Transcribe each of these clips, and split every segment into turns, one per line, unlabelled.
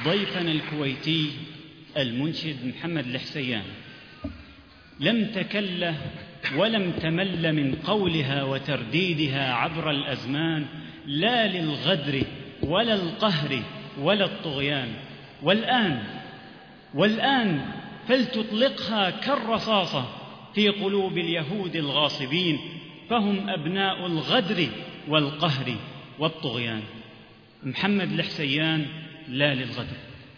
ضيفنا الكويتي المنشد محمد الحسيان لم تكل ولم تمل من قولها وترديدها عبر الأزمان، لا للغدر ولا القهر ولا الطغيان. والآن فلتطلقها كالرصاصة في قلوب اليهود الغاصبين، فهم أبناء الغدر والقهر والطغيان. محمد الحسيان، لا للغدر.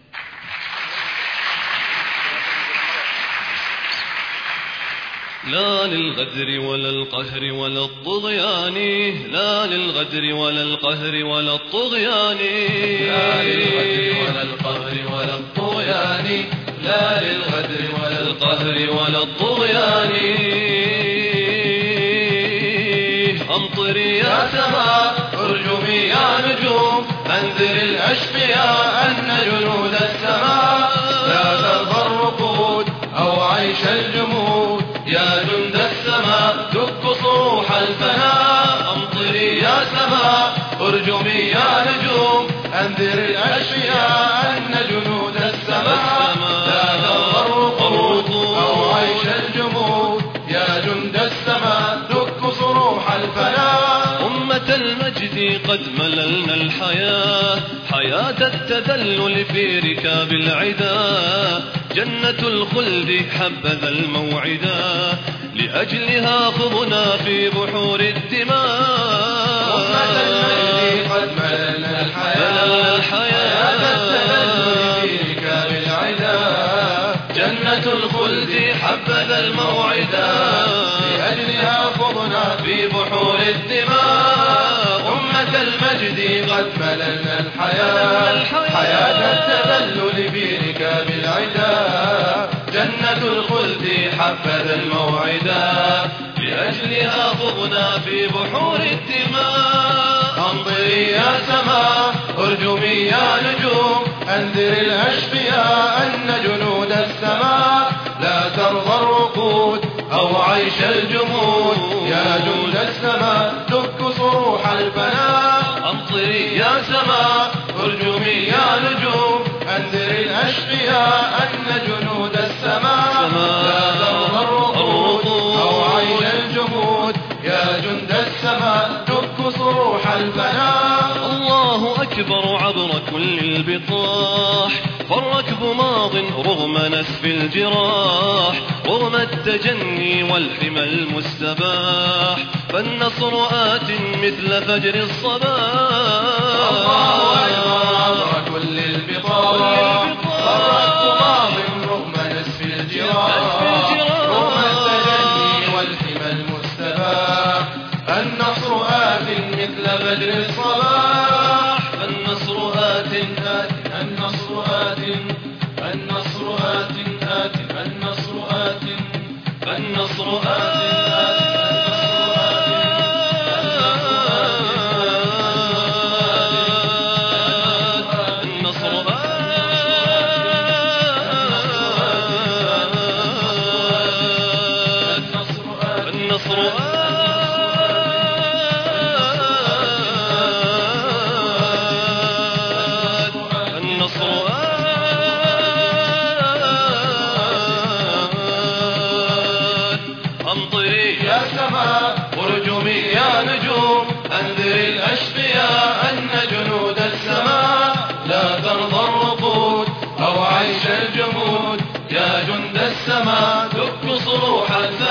لا للغدر ولا القهر ولا الطغيان، لا للغدر ولا القهر ولا الطغيان،
لا للغدر ولا القهر ولا الطغيان، لا للغدر ولا القهر ولا الطغيان.
أمطري
يا سماء ارجمي يا نجوم، أنذر الأشقياء أن جنود السماء لا ترضى الرقود أو عيش الجمود. يا جند السماء دك صروح الفناء. أمطري يا سماء ارجمي يا نجوم، أنذر الأشقياء أن جنود السماء لا ترضى الرقود أو عيش الجمود. يا جند السماء دك صروح الفناء.
أمة المجد قد مللنا الحياة، حياة التذلل في ركاب العدا. جنة الخلد حبذا الموعدا، لأجلها خضنا في بحور الدماء.
أمة المجد قد مللنا الحياة، حياة التذلل في ركاب العدا. جنة الخلد حبذا الموعدا، لأجلها خضنا في بحور الدماء. أمة المجد قد مللنا الحياة، حياة التذلل في ركاب العدا. جنة الخلد حبذا الموعدا، لأجلها خضنا في بحور الدماء. أمطري يا سماء ارجمي يا نجوم، أنذر الأشقياء أن جنود السماء لا ترضى الرقود أو عيش الجمود. يا جند السماء دك صروح الفناء. أمطري يا سماء ارجمي يا نجوم، أنذر الأشقياء أن جنود السماء لا ترضى الرقود أو عيش الجمود. يا جند السماء دك صروح الفناء.
الله أكبر عبر كل البطاح، فالركب ماض رغم نسف الجراح، رغم التجني والحمى المستباح، فالنصر آت مثل فجر الصباح.
الله أكبر عبر كل البطاح، فالركب ماض رغم نسف الجراح، رغم التجني والحمى المستباح، النصر آت مثل فجر الصباح. النصر آت النصر آت النصر آت النصر آت النصر آت. الجمود. يا جند السماء دك صروح